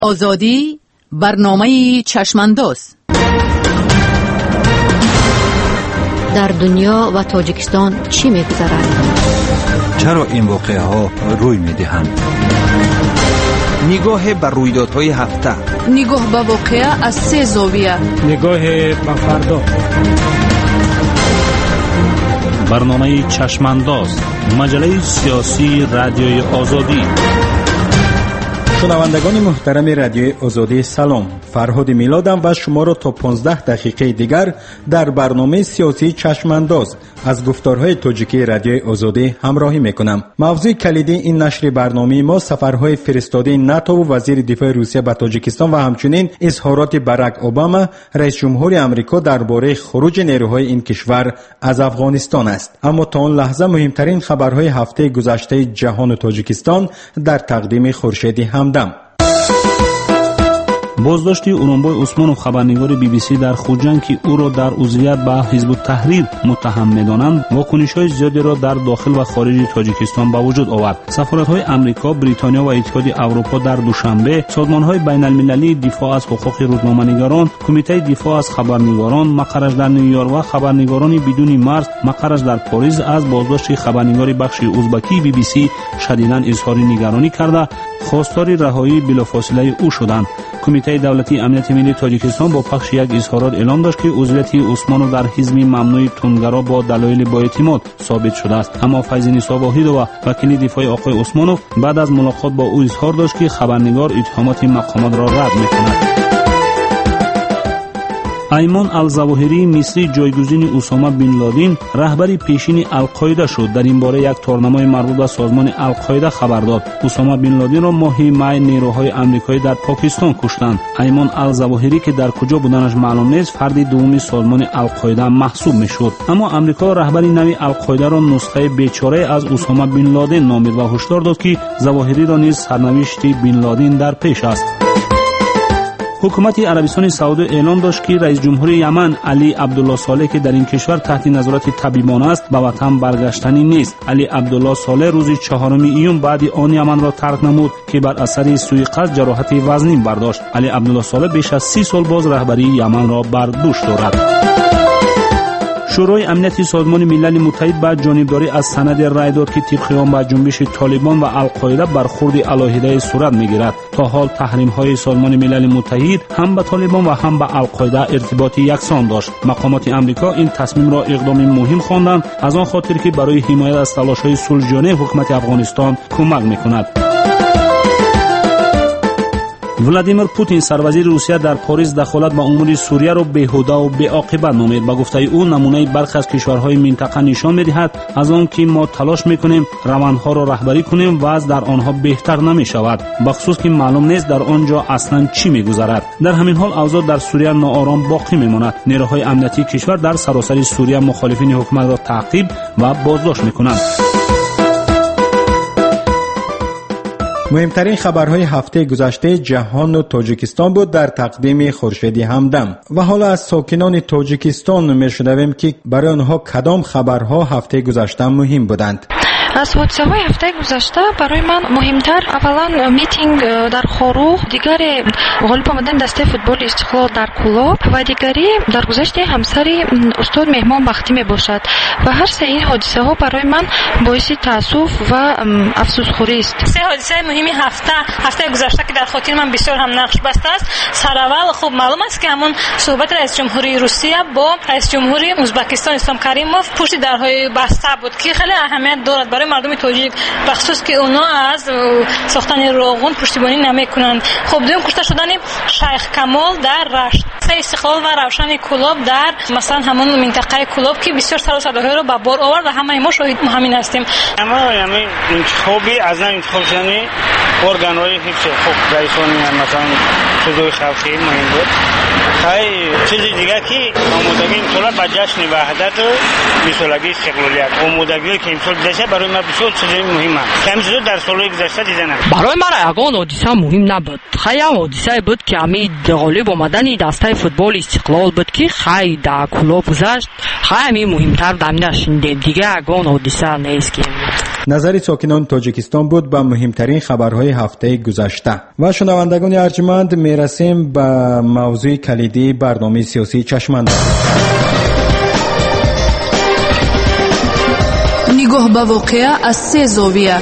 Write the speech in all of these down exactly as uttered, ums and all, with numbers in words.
آزادی برنامه چشمانداز. در دنیا و تاجیکستان چی می‌گذرد؟ چرا این واقعه ها روی می‌دهند؟ نگاه بر رویدادهای هفته، نگاه به واقعه از سه زاویه، نگاه به فردا. برنامه چشمانداز، مجله سیاسی رادیوی آزادی. شنوندگان محترم رادیوی آزادی سلام، فرهاد میلادم و شما را تا پانزده دقیقه دیگر در برنامه سیاسی چشمانداز از گفتارهای تاجیکی رادیوی آزادی همراهی میکنم. موضوع کلیدی این نشر برنامه ما سفرهای فرستاده ناتو و وزیر دفاع روسیه به تاجیکستان و همچنین اظهارات باراک اوباما رئیس جمهور آمریکا درباره خروج نیروهای این کشور از افغانستان است. اما تا آن لحظه مهمترین خبرهای هفته گذشته جهان و تاجیکستان در تقدیم خورشیدی همدم. بازداشتی اورانبای عثمانov خبرنگار بی بی سی در خوجند که او را در عضویت به حزب التحریر متهم می‌دانند، واکنش‌های زیادی را در داخل و خارج تاجیکستان به وجود آورد. سفارت‌های آمریکا، بریتانیا و اتحاد اروپا در دوشنبه، سازمان‌های بین‌المللی دفاع از حقوق روزنامه‌نگاران، کمیته دفاع از خبرنگاران، مقرش در نیویورک و خبرنگاران بدون مرز مقرش در پاریس از بازداشت خبرنگار بخش ازبکی بی بی سی شدیداً اظهار نگرانی کرده خواستار رهایی بلافاصله او شدند. کمیته دولتی امنیت ملی تاجیکستان با پخش یک اظهارات اعلام داشت که عضویت عثمانov در حزب ممنوع تندگرا با دلایل با اعتماد ثابت شده است. اما فیض نسا واحد و وکیل دفاع آقای عثمانov بعد از ملاقات با او اظهار داشت که خبرنگار اتهامات مقامات را رد می‌کند. ایمان الزواهری مصری جایگزین اسامه بن لادن رهبر پیشین القاعده شد. در این باره یک تورنمای مربوط به سازمان القاعده خبر داد. اسامه بن لادن را ماه می نیروهای آمریکایی در پاکستان کشتند. ایمان الزواهری که در کجا بودنش معلوم نیست، فرد دوم سازمان القاعده محسوب میشد. اما آمریکا رهبر نوی القاعده را نسخه بیچاره از اسامه بن لادن نامید و هشدار داد که زواهری را نیز سرنوشت بن لادن در پیش است. حکومت عربستان سعودی اعلام داشت که رئیس جمهور یمن علی عبدالله صالح که در این کشور تحت نظارت طبیبانه است به وطن برگشتنی نیست. علی عبدالله صالح روز چهارم ایون بعد آن یمن را ترک نمود که بر اثر سوء قصد جراحت وزنی برداشت. علی عبدالله صالح بیش از سی سال باز رهبری یمن را بر دوش دارد. شورای امنیت سازمان ملل متحد به جانبداری از سند رای داد که طبق آن به جنبش طالبان و القاعده برخورد علیحده صورت میگیرد. تا حال تحریم های سازمان ملل متحد هم به طالبان و هم به القاعده ارتباط یکسان داشت. مقامات آمریکا این تصمیم را اقدام مهم خواندند، از آن خاطر که برای حمایت از تلاش های صلح‌جویانه حکومت افغانستان کمک میکند. ولادیمیر پوتین سروزیر روسیه در پاریس دخالت به امور سوریه را بیهوده و بی‌عاقبت نامید. با گفته او نمونه برخی از کشورهای منطقه نشان می‌دهد از آن که ما تلاش می‌کنیم روندها را رهبری کنیم و از در آنها بهتر نمی‌شود، بخصوص که معلوم نیست در آنجا اصلاً چی می‌گذرد. در همین حال اوضاع در سوریه ناآرام باقی می‌ماند. نیروهای امنیتی کشور در سراسر سوریه مخالفین حکومت را تعقیب و بازداشت می‌کنند. مهمترین خبرهای هفته گذشته جهان و تاجیکستان بود در تقدیم خورشیدی همدم. و حالا از ساکنان تاجیکستان میشنویم که برای آنها کدام خبرها هفته گذشته مهم بودند. از حادثه‌های هفته گذشته برای من مهمتر اولا میتینگ در خوروغ، دیگری غالب آمدن دسته فوتبال استقلال در کلوب و دیگری در گذشت همسر استاد مهمان بختی می باشد و هر سه این حادثه ها برای من باعث تأسف و افسوسخوری است. سه حادثه مهم هفته هفته گذشته که در خاطر من بسیار هم نقش بسته است. سراول خب معلوم است که همون صحبت رئیس جمهوری روسیه با رئیس جمهوری ازبکستان اسلام کریموف پشت درهای بسته بود که خیلی اهمیت دارد برای مردم تاجیک، بخصوص که اونا از ساختن روغن پشتیبانی نمیکنند. خب دوم کشته شدن شیخ کمال در رشت، سه استقلال و روشن کلوب در مثلا همون منطقه کلوب که بسیار سر و صداها رو به بار آورد و همه ما شاهد همین هستیم. اما یعنی انتخابی از انتخاب شدن ارگان‌های حفظ حقوق رئیسانی مثلا صدای خلقی مهم بود. های چیز دیگه که آمادگی امسال با جشن وحدت و بیست سالگی استقلالیت آمادگی که امسال داشته برای ما بسیار چیزای مهم است. همین چیزا در سالهای گذشته دیده نشد. برای من یگان حادثه مهم نبود. خیلی حادثه بود که امید غالب آمدن دسته فوتبال استقلال بود که خیلی در کلوب گذشت. خیلی مهمتر دمیده شنیدیم. دیگه یگان حادثه نیست که نظری ساکنان تاجیکستان بود به مهمترین خبرهای هفته گذشته. و شنوندگان ارجمند میرسیم به موضوع کلیدی برنامه سیاسی چشمانداز. نگاه به واقعه از سه زاویه.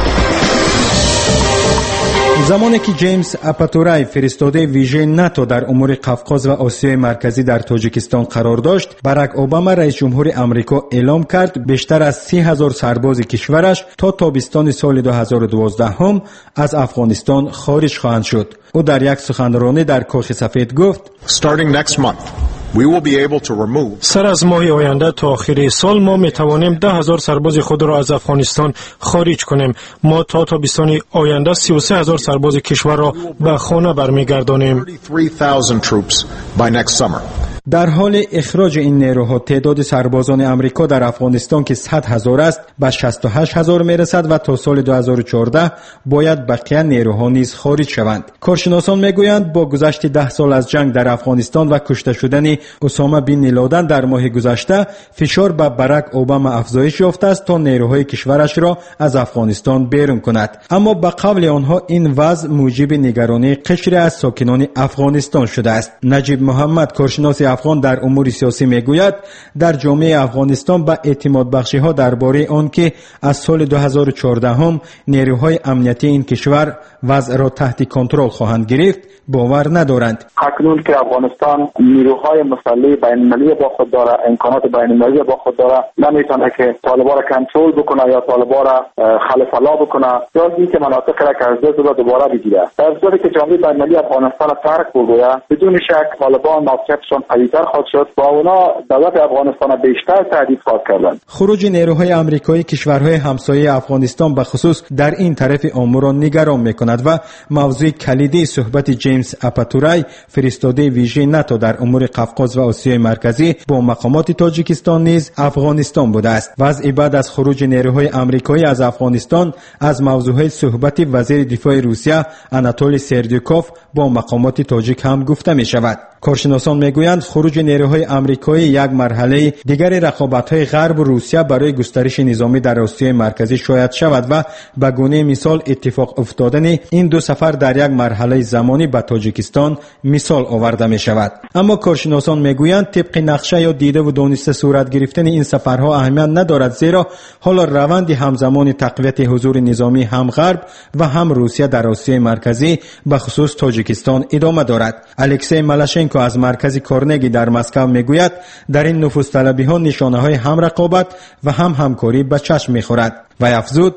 زمانی که جیمز اپاتورای فرستاده ویژه ناتو در امور قفقاز و آسیای مرکزی در تاجیکستان قرار داشت، باراک اوباما رئیس جمهور آمریکا اعلام کرد بیشتر از سی هزار سرباز کشورش تا تابستان سال دو هزار و دوازده هم از افغانستان خارج خواهند شد. او در یک سخنرانی در کاخ سفید گفت: Starting next month, we will be able to remove سر از ماه آینده تا آخر سال ما می توانیم ده هزار سرباز خود را از افغانستان خارج کنیم. ما تا تابستان آینده سی و سه هزار سرباز کشور را به خانه برمیگردانیم. thirty-three thousand troops by next summer. در حال اخراج این نیروها تعداد سربازان امریکا در افغانستان که صد هزار است به شصت و هشت هزار میرسد و تا سال دو هزار و چهارده باید بقیه نیروها نیز خارج شوند. کارشناسان میگویند با گذشت ده سال از جنگ در افغانستان و کشته شدن اسامه بن لادن در ماه گذشته، فشار به باراک اوباما افزایش یافته است تا نیروهای کشورش را از افغانستان بیرون کند. اما به قول آنها این وضع موجب نگرانی قشری از ساکنان افغانستان شده است. نجیب محمد، کارشناس افغان در امور سیاسی میگوید در جامعه افغانستان به اعتماد بخشی ها درباره آن که از سال دو هزار و چهارده هم نیروهای امنیتی این کشور وضع را تحت کنترل خواهند گرفت باور ندارند. اکنون که افغانستان نیروهای مسلح بین‌المللی با خود داره، امکانات بین‌المللی با خود داره، نمیتونه که طالبان را کنترل بکنه یا طالبان را خلف‌الله بکنه یا اینکه مناطق را که از دست را دوباره بگیره. در صورتی که جامعه بین‌المللی افغانستان را ترک بگوید، بدون شک طالبان موقعیتشان قوی‌تر خواهد شد و اونا دولت افغانستان را بیشتر تهدید خواهد کردند. خروج نیروهای آمریکایی کشورهای همسایه افغانستان به خصوص در این طرف امور را نگران می‌کند و موضوع کلیدی صحبت جیمز اپاتورای فرستاده ویژه ناتو در امور قفقاز و آسیای مرکزی با مقامات تاجیکستان نیز افغانستان بوده است. وضع بعد از خروج نیروهای آمریکایی از افغانستان از موضوعهای صحبت وزیر دفاع روسیه آناتولی سردیوکوف با مقامات تاجیک هم گفته می شود. کارشناسان میگویند خروج نیروهای آمریکایی یک مرحله دیگر رقابت‌های غرب و روسیه برای گسترش نظامی در آسیای مرکزی شاید شود و به گونه مثال اتفاق افتادن این دو سفر در یک مرحله زمانی به تاجیکستان مثال آورده می شود. اما کارشناسان میگویند طبق نقشه یا دیده و دانسته صورت گرفتن این سفرها اهمیت ندارد، زیرا حالا روند همزمان تقویت حضور نظامی هم غرب و هم روسیه در آسیای مرکزی به خصوص تاجیکستان ادامه دارد. الکسی مالاشنکو از مرکز کارنگی در مسکو میگوید در این نفوذ طلبی ها نشانه های هم رقابت و هم همکاری به چشم میخورد و افزود: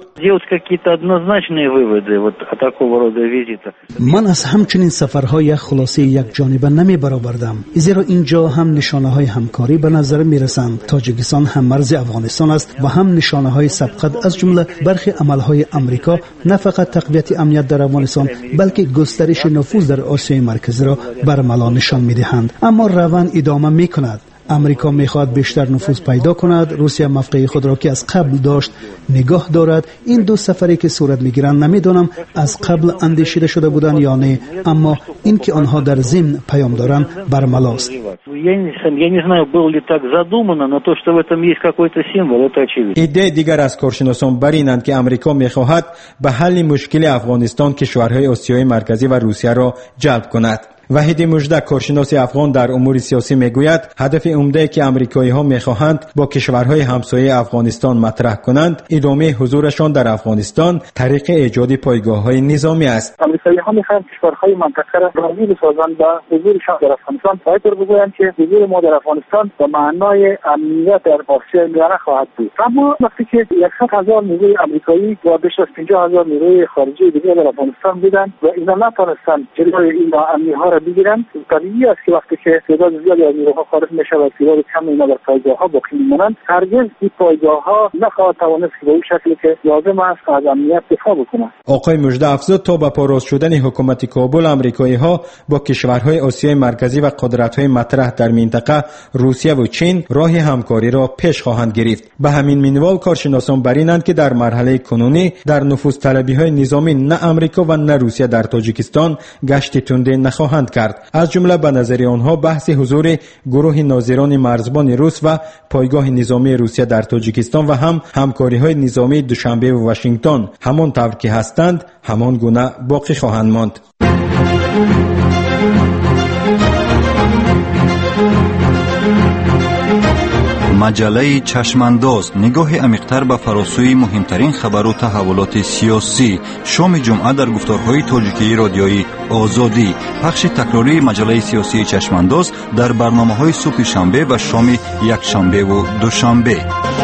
من از همچنین سفرهای یک خلاصه یک جانبه نمی برآوردم، زیرا اینجا هم نشانه های همکاری به نظر می رسند. تاجیکستان هم مرز افغانستان است و هم نشانه های سبقت از جمله برخی عملهای امریکا نه فقط تقویت امنیت در افغانستان بلکه گسترش نفوذ در آسیای مرکزی را برملا نشان می دهند. اما روند ادامه می کند. امریکا میخواد بیشتر نفوذ پیدا کند، روسیه موقع خود را که از قبل داشت نگاه دارد. این دو سفری که صورت میگیرند نمیدانم از قبل اندیشیده شده بودند یا نه، اما این که آنها در ضمن پیام دارند برملاست. ایده دیگر از کارشناسان بر اینند که امریکا میخواهد به حل مشکل افغانستان کشورهای آسیای مرکزی و روسیه را جلب کند. وحید مژده، کارشناس افغان در امور سیاسی میگوید هدف عمده که آمریکایی ها میخواهند با کشورهای همسایه افغانستان مطرح کنند ادامه حضورشان در افغانستان طریق ایجاد پایگاه‌های نظامی است. آمریکایی ها میخواهند کشورهای منطقه را راضی بسازند و حضورشان در افغانستان باید بگویند که حضور ما در افغانستان به معنای امنیت در آسیای میانه خواهد بود. اما وقتی که صد هزار نیروی آمریکایی و بیش از پنجاه هزار نیروی خارجی دیگر در افغانستان بودند و اینا نتوانستند جلوی این ناامنی ها را بگیرن. طبیعی است که وقتی که تعداد زیادی از نیروها خارج میشه و تعداد کم اینا در پایگاه‌ها باقی میمونن، هرگز این پایگاه‌ها نخواهد توانست که به اون شکلی که لازم است از امنیت دفاع بکنه. آقای مژده افزود تا به پاراست شدن حکومت کابل، آمریکایی‌ها با کشورهای آسیای مرکزی و قدرت‌های مطرح در منطقه روسیه و چین راه همکاری را پیش خواهند گرفت. به همین منوال کارشناسان بر اینند که در مرحله کنونی در نفوذطلبی‌های نظامی نه آمریکا و نه روسیه در تاجیکستان گشت تنده نخواهند کرد. از جمله به نظر آنها بحث حضور گروه ناظران مرزبان روس و پایگاه نظامی روسیه در تاجیکستان و هم همکاری‌های نظامی دوشنبه و واشنگتن همان طور که هستند همان گونه باقی خواهند ماند. مجله چشمانداز نگاه عمیق‌تر به فراسوی مهمترین خبر و تحولات سیاسی. شام جمعه در گفتارهای تاجیکی رادیویی آزادی. پخش تکراری مجله سیاسی چشمانداز در برنامه‌های صبح شنبه و شام یکشنبه و دوشنبه.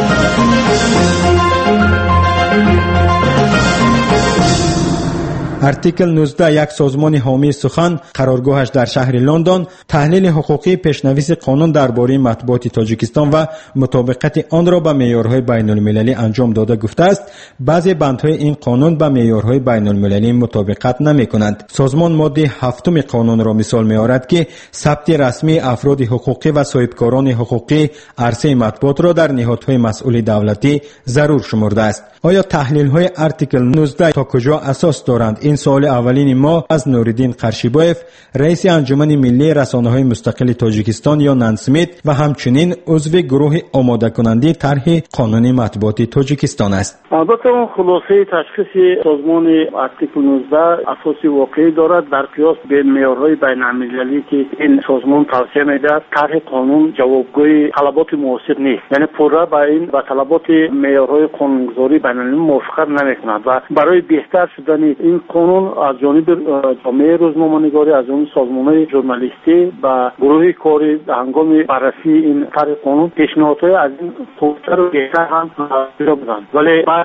ارتیکل نوزده، یک سازمان حامی سخن قرارگاهش در شهر لندن، تحلیل حقوقی پیشنویس قانون درباره مطبوعات تاجیکستان و مطابقت آن را به معیارهای بین المللی انجام داده گفته است بعضی بندهای این قانون به معیارهای بین المللی مطابقت نمی کنند. سازمان ماده هفتم قانون را مثال می آورد که ثبت رسمی افراد حقوقی و صاحبکاران حقوقی عرصه مطبوعات را در نهادهای مسئول دولتی ضرور شمرده است. آیا تحلیل های ارتیکل نوزده تا کجا اساس دارند؟ این سوال اولین ما از نوریدین قرشیبایف، رئیس انجمن ملی رسانه‌های مستقل تاجیکستان یا نانسمیت و همچنین عضو گروه آماده کننده طرح قانون مطبوعات تاجیکستان است. البته اون خلاصه تشخیص سازمان ارتیکل نوزده اساسی واقعی دارد در قیاس به معیارهای بین‌المللی که این سازمان توصیه می‌دهد. طرح قانون جوابگوی طلبات معاصر نیست، یعنی پورا با این با طلبات معیارهای قانونگذاری بین‌المللی موافقت نمی‌کند و برای بهتر شدن این قانون از جانب جامعه روزنامه‌نگاری، از جانب سازمان‌های ژورنالیستی و گروه کاری هنگام بررسی این طرح قانون پیشنهادهای از این خوبتر و بهتر هم پیدا بودند، ولی بعد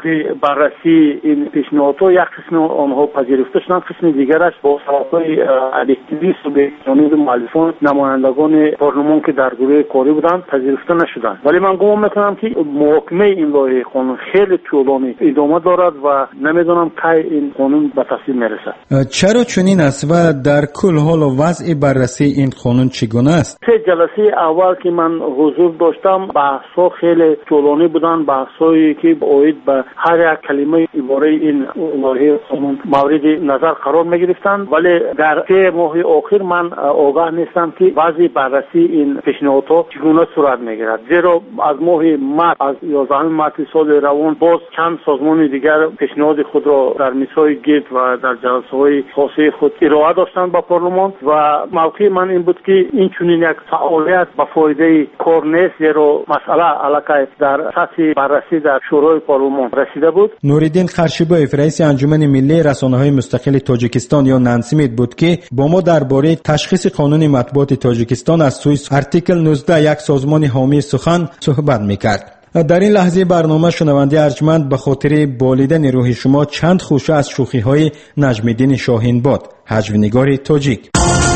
بررسی این پیشنهادها یک قسم آنها پذیرفته شدند، قسم دیگرش با سبب‌های اکتیویست و به جانب مؤلفان نمایندگان پارلمان که در گروه کاری بودند پذیرفته نشدند. ولی من گمان می‌کنم که محاکمه این لایحه قانون خیلی طولانی ادامه دارد و نمی‌دانم کی این قانون به تصویب میرسد. چرا چنین است و در کل حال و وضع بررسی این قانون چگونه است؟ سه جلسه اول که من حضور داشتم بحث‌ها خیلی طولانی بودند، بحث‌هایی که باید به هر یک کلمه عباره این لایحه قانون مورد نظر قرار می‌گرفتند، ولی در سه ماه آخر من آگاه نیستم که وضع بررسی این پیشنهادها چگونه صورت می‌گیرد، زیرا از ماه مارس از یازدهم مارس سال روان باز چند سازمان دیگر پیشنهاد خود را در میزهای گرد و در جلسه‌های خاصه خود ارائه داشتند با پارلمان و موقع من این بود که این چنین یک فعالیت با فایده کار نیست، زیرا مسئله علاقه در سطح بررسی در شورای پارلمان رسیده بود. نوریدین قرشیبایف، رئیس انجمن ملی رسانه‌های مستقل تاجیکستان یا نانسمیت بود که با ما درباره تشخیص قانون مطبوعات تاجیکستان از سوی ارتیکل نوزده، یک سازمان حامی سخن، صحبت می‌کرد. در این لحظه برنامه شنونده ارجمند به خاطر بالیدن روح شما چند خوشه از شوخی‌های نجم‌الدین شاهینباد، هجوینگار تاجیک.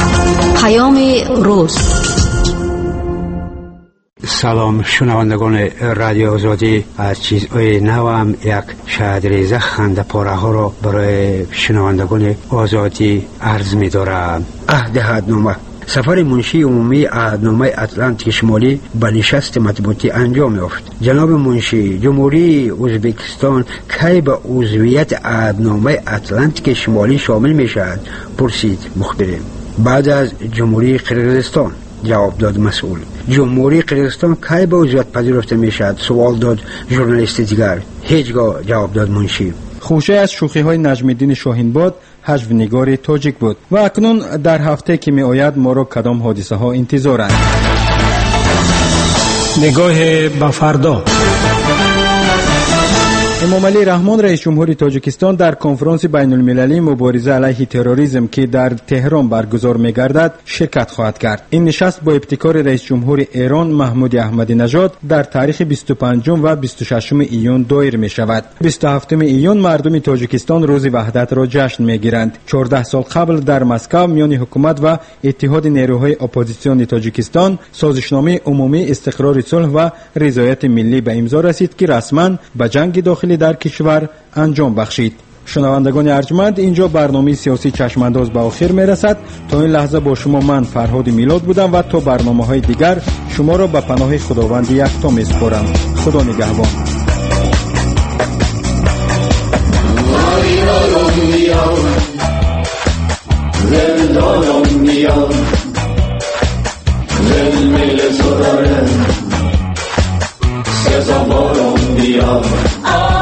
پیام روز. سلام شنوندگان رادیو آزادی، از چیزهای نو هم یک شهدریزه خنده پاره ها را برای شنوندگان آزادی عرض می دارم. عهد عهدنامه. سفر منشی عمومی عهدنامه اتلانتیک شمالی به نشست مطبوعاتی انجام یافت. جناب منشی، جمهوری ازبکستان کی به عضویت عهدنامه اتلانتیک شمالی شامل می شود؟ پرسید مخبر. بعد از جمهوری قرقیزستان، جواب داد مسئول. جمهوری قرقیزستان کی به عضویت پذیرفته می شود؟ سوال داد ژورنالیست دیگر. هیچگاه، جواب داد منشی. خوشه از شوخی‌های نجم‌الدین شاهینباد، هجوینگار تاجیک بود. و اکنون در هفته که می آید ما را کدام حادثه ها انتظارند؟ نگاه به فردا. امامعلی رحمان رئیس جمهوری تاجیکستان در کنفرانس بین المللی مبارزه علیه تروریسم که در تهران برگزار می‌گردد شرکت خواهد کرد. این نشست با ابتکار رئیس جمهور ایران محمود احمدی نژاد در تاریخ بیست و پنجم و بیست و ششم ایون دایر می‌شود. بیست و هفتم ایون مردم تاجیکستان روز وحدت را جشن می‌گیرند. چهارده سال قبل در مسکو میان حکومت و اتحاد نیروهای اپوزیسیون تاجیکستان سازشنامه عمومی استقرار صلح و رضایت ملی به امضا رسید که رسما به جنگ داخلی در کشور انجام بخشید. شنوندگان ارجمند، اینجا برنامه سیاسی چشمانداز به آخر میرسد. تا این لحظه با شما من فرهاد میلاد بودم و تا برنامه‌های دیگر شما را به پناه خداوند یکتا میسپارم. خدا نگهبان. Cause I'm all on the other.